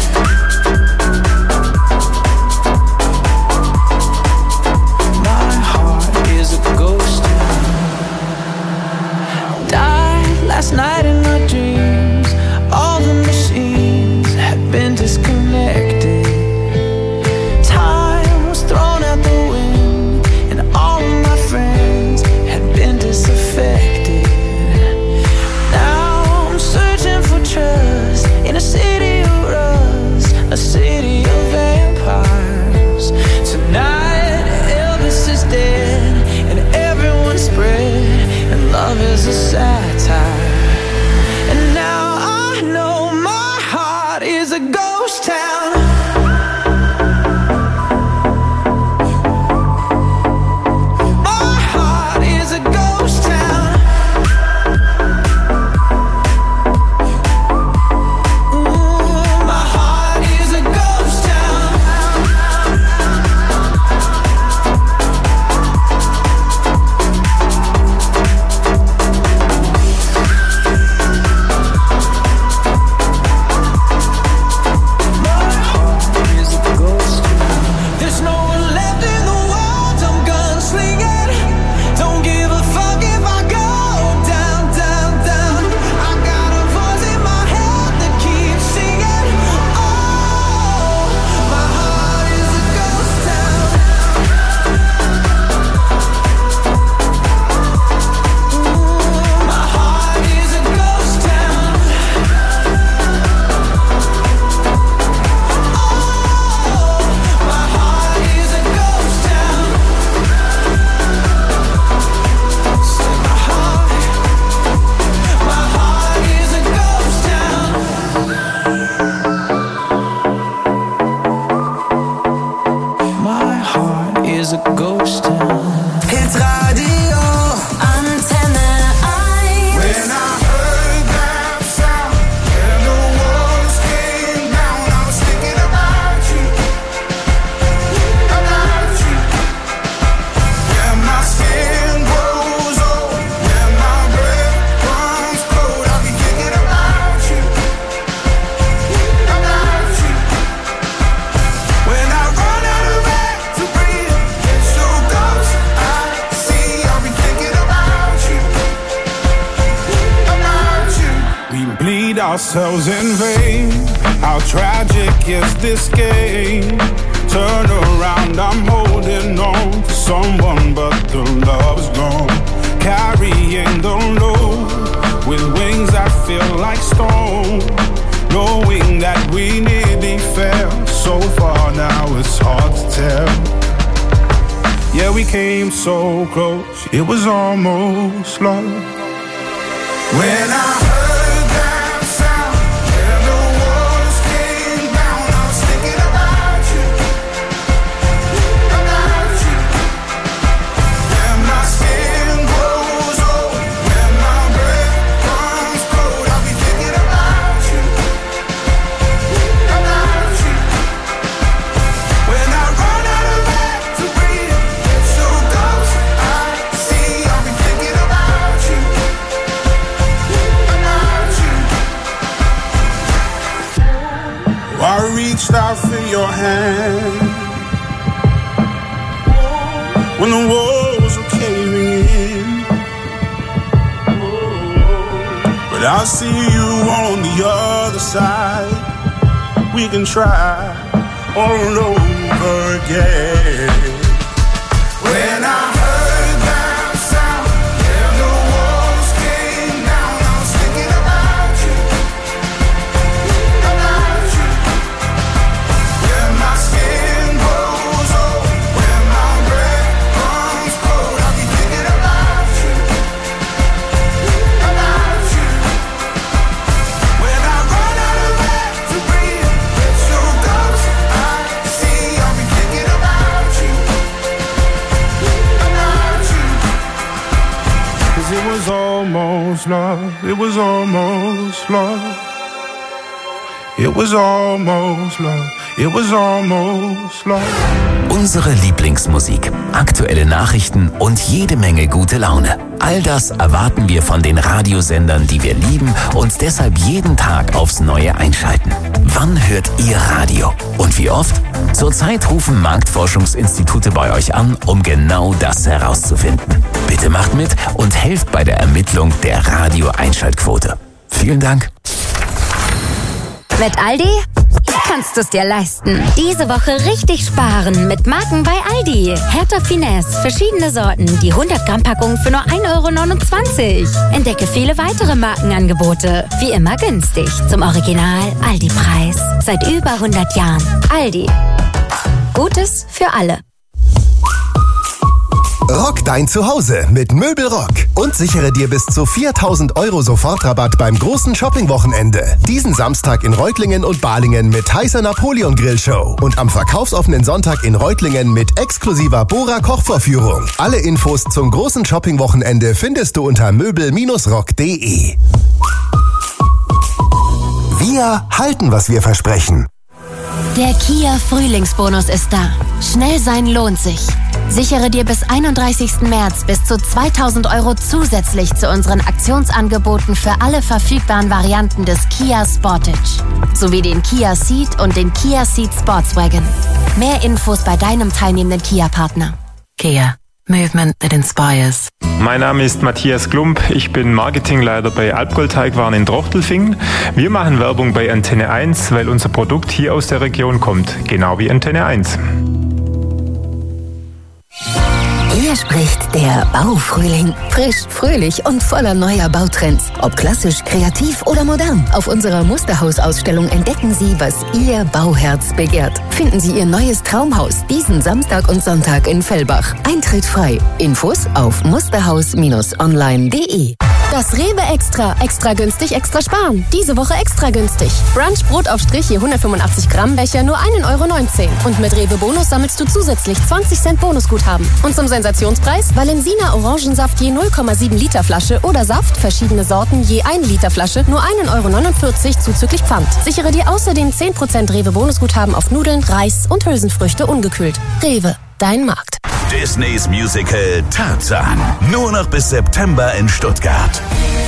My beat ourselves in vain. How tragic is this game? Turn around, I'm holding on to someone, but the love's gone. Carrying the load with wings that feel like stone. Knowing that we nearly fell so far, now it's hard to tell. Yeah, we came so close, it was almost love. When I heard that sound, and the walls came down, I was thinking about you, about you. When my skin grows old, when my breath comes cold, I'll be thinking about you, about you. When I run out of air to breathe, it's so close I see, I'll be thinking about you. I reached out for your hand when the walls were caving in, but I see you on the other side. We can try all over again. When I heard that sound and the walls came down, I was thinking about you, about you. When my skin grows old, when my breath comes cold, I'll be thinking about you, about you. When I run out of air to breathe, it's so close I see, I'll be thinking about you, about you. 'Cause it was almost love, it was almost love. It was almost love, it was almost love. Unsere Lieblingsmusik, aktuelle Nachrichten und jede Menge gute Laune. All das erwarten wir von den Radiosendern, die wir lieben und deshalb jeden Tag aufs Neue einschalten. Wann hört ihr Radio? Und wie oft? Zurzeit rufen Marktforschungsinstitute bei euch an, um genau das herauszufinden. Bitte macht mit und helft bei der Ermittlung der Radio-Einschaltquote. Vielen Dank. Mit Aldi kannst du es dir leisten. Diese Woche richtig sparen mit Marken bei Aldi. Hertha Finesse, verschiedene Sorten, die 100 Gramm Packung für nur 1,29 €. Entdecke viele weitere Markenangebote. Wie immer günstig. Zum Original Aldi-Preis. Seit über 100 Jahren. Aldi. Gutes für alle. Rock dein Zuhause mit Möbelrock und sichere dir bis zu 4.000 € Sofortrabatt beim großen Shoppingwochenende. Diesen Samstag in Reutlingen und Balingen mit heißer Napoleon-Grill-Show und am verkaufsoffenen Sonntag in Reutlingen mit exklusiver Bora-Kochvorführung. Alle Infos zum großen Shoppingwochenende findest du unter möbel-rock.de. Wir halten, was wir versprechen. Der Kia Frühlingsbonus ist da. Schnell sein lohnt sich. Sichere dir bis 31. März bis zu 2.000 € zusätzlich zu unseren Aktionsangeboten für alle verfügbaren Varianten des Kia Sportage. Sowie den Kia Ceed und den Kia Ceed Sportswagen. Mehr Infos bei deinem teilnehmenden Kia-Partner. Kia. Movement that inspires. Mein Name ist Matthias Klump, ich bin Marketingleiter bei Alpgold Teigwaren in Trochtelfingen. Wir machen Werbung bei Antenne 1, weil unser Produkt hier aus der Region kommt, genau wie Antenne 1. Hier spricht der Baufrühling. Frisch, fröhlich und voller neuer Bautrends. Ob klassisch, kreativ oder modern. Auf unserer Musterhaus-Ausstellung entdecken Sie, was Ihr Bauherz begehrt. Finden Sie Ihr neues Traumhaus diesen Samstag und Sonntag in Fellbach. Eintritt frei. Infos auf musterhaus-online.de. Das Rewe Extra günstig, extra sparen. Diese Woche extra günstig. Brunch Brotaufstrich je 185 Gramm Becher nur 1,19 €. Und mit Rewe Bonus sammelst du zusätzlich 20 Cent Bonusguthaben. Und zum Sensationspreis Valensina Orangensaft je 0,7 Liter Flasche oder Saft verschiedene Sorten je 1 Liter Flasche nur 1,49 € zuzüglich Pfand. Sichere dir außerdem 10% Rewe Bonusguthaben auf Nudeln, Reis und Hülsenfrüchte ungekühlt. Rewe, dein Markt. Disneys Musical Tarzan. Nur noch bis September in Stuttgart.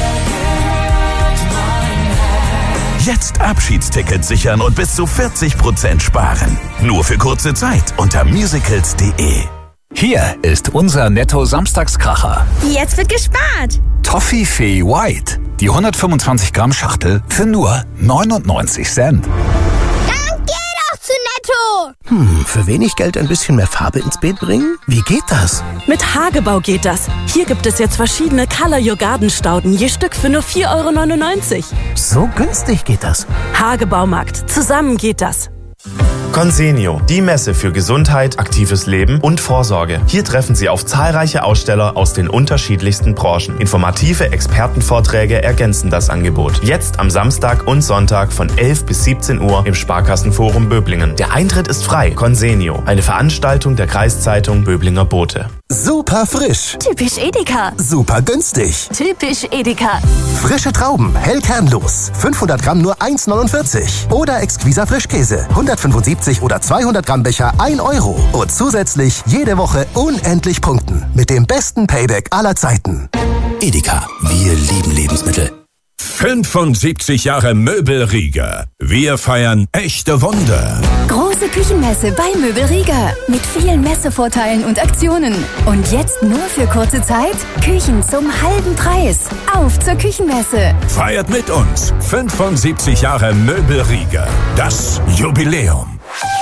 Jetzt Abschiedstickets sichern und bis zu 40% sparen. Nur für kurze Zeit unter musicals.de. Hier ist unser Netto-Samstagskracher. Jetzt wird gespart. Toffifee White. Die 125 Gramm Schachtel für nur 99 Cent. Dann geh doch zu Netto! Für wenig Geld ein bisschen mehr Farbe ins Beet bringen? Wie geht das? Mit Hagebau geht das. Hier gibt es jetzt verschiedene Color Your Garden Stauden, je Stück für nur 4,99 €. So günstig geht das. Hagebaumarkt. Zusammen geht das. Consenio, die Messe für Gesundheit, aktives Leben und Vorsorge. Hier treffen Sie auf zahlreiche Aussteller aus den unterschiedlichsten Branchen. Informative Expertenvorträge ergänzen das Angebot. Jetzt am Samstag und Sonntag von 11 bis 17 Uhr im Sparkassenforum Böblingen. Der Eintritt ist frei. Consenio, eine Veranstaltung der Kreiszeitung Böblinger Bote. Super frisch. Typisch Edeka. Super günstig. Typisch Edeka. Frische Trauben, hell kernlos. 500 Gramm nur 1,49. Oder exquiser Frischkäse. 175 oder 200 Gramm Becher 1 €. Und zusätzlich jede Woche unendlich punkten. Mit dem besten Payback aller Zeiten. Edeka, wir lieben Lebensmittel. 75 Jahre Möbelrieger. Wir feiern echte Wunder. Große Küchenmesse bei Möbelrieger. Mit vielen Messevorteilen und Aktionen. Und jetzt nur für kurze Zeit Küchen zum halben Preis. Auf zur Küchenmesse. Feiert mit uns 75 Jahre Möbelrieger. Das Jubiläum.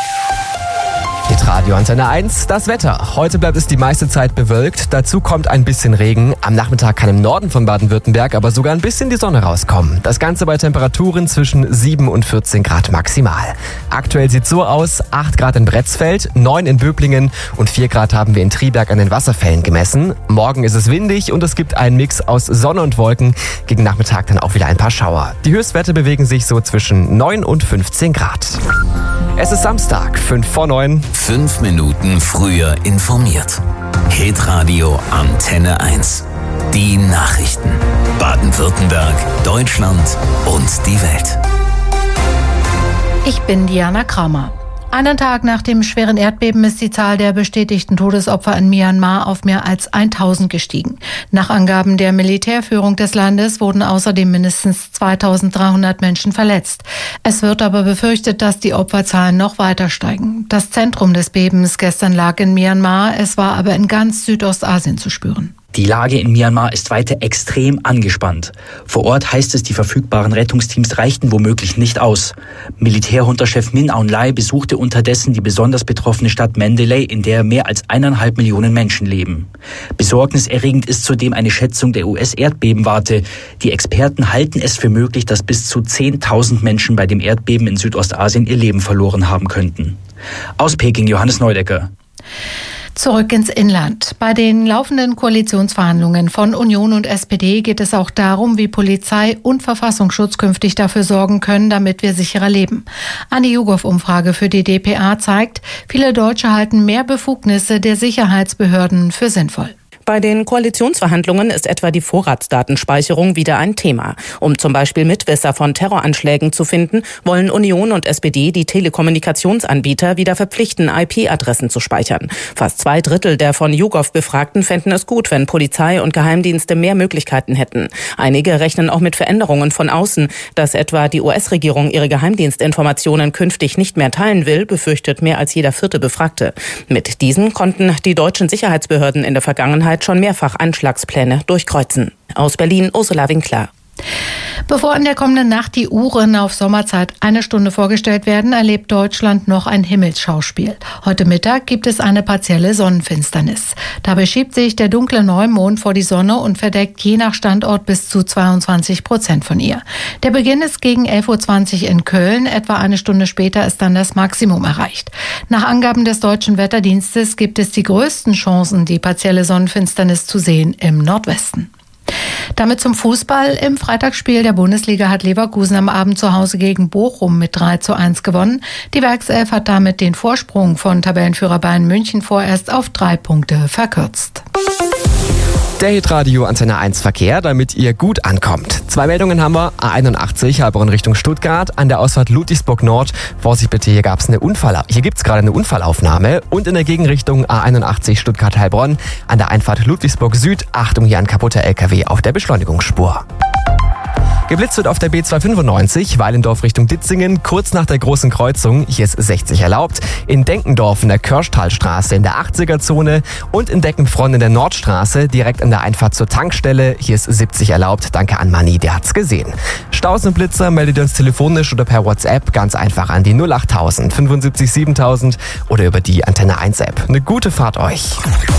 Radio Antenne 1, das Wetter. Heute bleibt es die meiste Zeit bewölkt. Dazu kommt ein bisschen Regen. Am Nachmittag kann im Norden von Baden-Württemberg aber sogar ein bisschen die Sonne rauskommen. Das Ganze bei Temperaturen zwischen 7 und 14 Grad maximal. Aktuell sieht es so aus: 8 Grad in Bretzfeld, 9 in Böblingen und 4 Grad haben wir in Triberg an den Wasserfällen gemessen. Morgen ist es windig und es gibt einen Mix aus Sonne und Wolken. Gegen Nachmittag dann auch wieder ein paar Schauer. Die Höchstwerte bewegen sich so zwischen 9 und 15 Grad. Es ist Samstag, 5 vor 9. 5 Minuten früher informiert. Hitradio Antenne 1. Die Nachrichten. Baden-Württemberg, Deutschland und die Welt. Ich bin Diana Kramer. Einen Tag nach dem schweren Erdbeben ist die Zahl der bestätigten Todesopfer in Myanmar auf mehr als 1000 gestiegen. Nach Angaben der Militärführung des Landes wurden außerdem mindestens 2300 Menschen verletzt. Es wird aber befürchtet, dass die Opferzahlen noch weiter steigen. Das Zentrum des Bebens gestern lag in Myanmar, es war aber in ganz Südostasien zu spüren. Die Lage in Myanmar ist weiter extrem angespannt. Vor Ort heißt es, die verfügbaren Rettungsteams reichten womöglich nicht aus. Militärjunta-Chef Min Aung Hlaing besuchte unterdessen die besonders betroffene Stadt Mandalay, in der mehr als 1,5 Millionen Menschen leben. Besorgniserregend ist zudem eine Schätzung der US-Erdbebenwarte. Die Experten halten es für möglich, dass bis zu 10.000 Menschen bei dem Erdbeben in Südostasien ihr Leben verloren haben könnten. Aus Peking, Johannes Neudecker. Zurück ins Inland. Bei den laufenden Koalitionsverhandlungen von Union und SPD geht es auch darum, wie Polizei und Verfassungsschutz künftig dafür sorgen können, damit wir sicherer leben. Eine YouGov-Umfrage für die dpa zeigt, viele Deutsche halten mehr Befugnisse der Sicherheitsbehörden für sinnvoll. Bei den Koalitionsverhandlungen ist etwa die Vorratsdatenspeicherung wieder ein Thema. Um zum Beispiel Mitwisser von Terroranschlägen zu finden, wollen Union und SPD die Telekommunikationsanbieter wieder verpflichten, IP-Adressen zu speichern. Fast 2/3 der von YouGov-Befragten fänden es gut, wenn Polizei und Geheimdienste mehr Möglichkeiten hätten. Einige rechnen auch mit Veränderungen von außen. Dass etwa die US-Regierung ihre Geheimdienstinformationen künftig nicht mehr teilen will, befürchtet mehr als jeder 4. Befragte. Mit diesen konnten die deutschen Sicherheitsbehörden in der Vergangenheit schon mehrfach Anschlagspläne durchkreuzen. Aus Berlin, Ursula Winkler. Bevor in der kommenden Nacht die Uhren auf Sommerzeit 1 Stunde vorgestellt werden, erlebt Deutschland noch ein Himmelsschauspiel. Heute Mittag gibt es eine partielle Sonnenfinsternis. Dabei schiebt sich der dunkle Neumond vor die Sonne und verdeckt je nach Standort bis zu 22% von ihr. Der Beginn ist gegen 11:20 Uhr in Köln, etwa 1 Stunde später ist dann das Maximum erreicht. Nach Angaben des Deutschen Wetterdienstes gibt es die größten Chancen, die partielle Sonnenfinsternis zu sehen im Nordwesten. Damit zum Fußball. Im Freitagsspiel der Bundesliga hat Leverkusen am Abend zu Hause gegen Bochum mit 3:1 gewonnen. Die Werkself hat damit den Vorsprung von Tabellenführer Bayern München vorerst auf 3 Punkte verkürzt. Der Hitradio Antenne 1 Verkehr, damit ihr gut ankommt. 2 Meldungen haben wir. A81, Heilbronn Richtung Stuttgart, an der Ausfahrt Ludwigsburg Nord. Vorsicht bitte, hier gibt's gerade eine Unfallaufnahme. Und in der Gegenrichtung A81 Stuttgart-Heilbronn, an der Einfahrt Ludwigsburg Süd. Achtung, hier ein kaputter LKW auf der Beschleunigungsspur. Geblitzt wird auf der B295, Weilendorf Richtung Ditzingen, kurz nach der großen Kreuzung. Hier ist 60 erlaubt. In Denkendorf in der Kirschtalstraße in der 80er-Zone und in Deckenfronn in der Nordstraße, direkt an der Einfahrt zur Tankstelle. Hier ist 70 erlaubt. Danke an Manni, der hat's gesehen. Staus und Blitzer meldet ihr uns telefonisch oder per WhatsApp ganz einfach an die 08000 75 7000 oder über die Antenne 1 App. Eine gute Fahrt euch.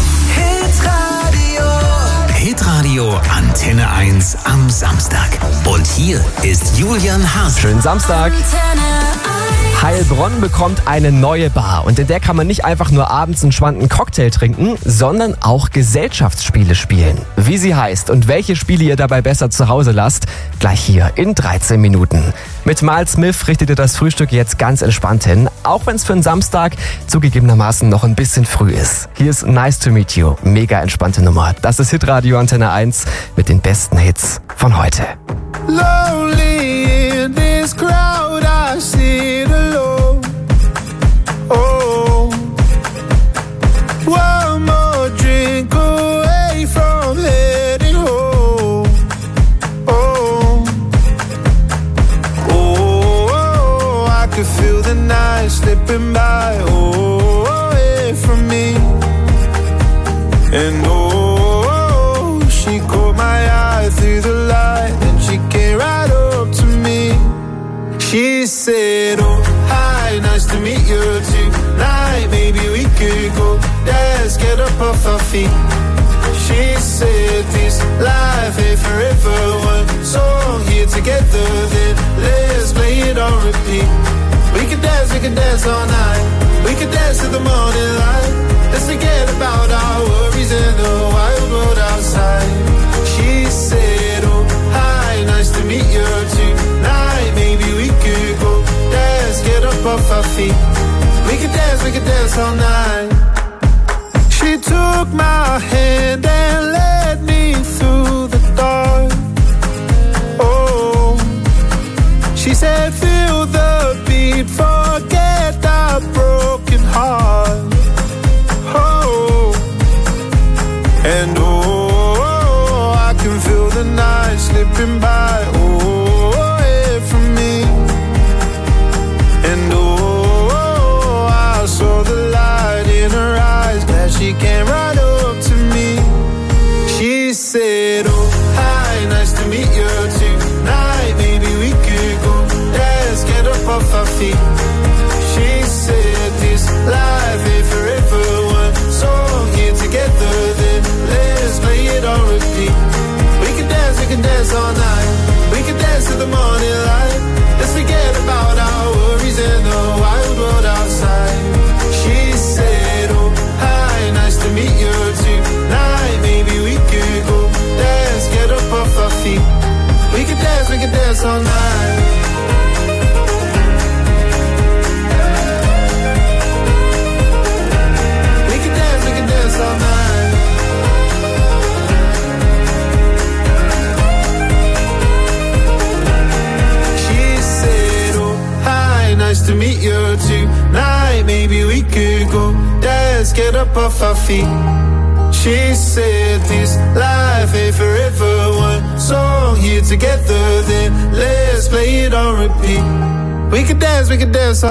Hitradio Antenne 1 am Samstag. Und hier ist Julian Haas. Schönen Samstag. Heilbronn bekommt eine neue Bar und in der kann man nicht einfach nur abends einen schwanken Cocktail trinken, sondern auch Gesellschaftsspiele spielen. Wie sie heißt und welche Spiele ihr dabei besser zu Hause lasst, gleich hier in 13 Minuten. Mit Miles Smith richtet ihr das Frühstück jetzt ganz entspannt hin, auch wenn es für einen Samstag zugegebenermaßen noch ein bisschen früh ist. Hier ist Nice to Meet You, mega entspannte Nummer. Das ist Hitradio Antenne 1 mit den besten Hits von heute. Lonely in this crowd, I sit alone. Oh, one more drink away from heading home. Oh, oh, I could feel the night slipping by. Oh, away from me. And oh, she caught my eye through the light. She came right up to me. She said, oh, hi, nice to meet you tonight. Maybe we could go dance, get up off our feet. She said, this life ain't forever. One song here together, then let's play it on repeat. We could dance all night. We could dance to the morning light. Let's forget about our worries in the wild world outside. She said, oh, hi, nice to meet you tonight. Maybe we could go dance, get up off our feet. We could dance all night. She took my hand and led me through the dark. Oh, she said, feel the beat, forget our broken heart. Oh, and oh, I can feel the night slipping by, oh, away from me. And oh, I saw the light in her eyes, glad she came right up to me. She said, oh, hi, nice to meet you tonight. Maybe we could go dance, get up off our feet. She said, this life ain't forever. One song here together, then let's play it on repeat. We can dance all night. We can dance to the morning light. Let's forget about our worries in the wild world outside. She said, oh, hi, nice to meet you tonight. Maybe we could go dance, get up off our feet. We can dance all night. We can dance all night. Nice to meet you tonight. Maybe we could go dance, get up off our feet. She said this life ain't forever. One song here together, then let's play it on repeat. We could dance